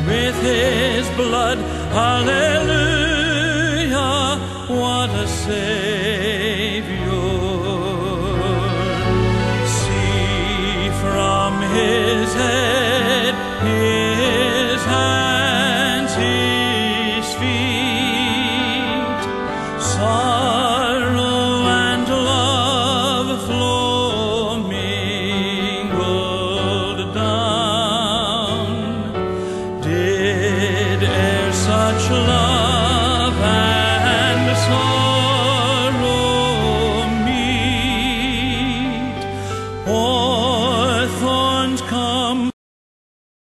with his blood. Hallelujah, what a Savior. See from his head, his hands, his feet, sorrow and love flow mingled down. Did e'er such love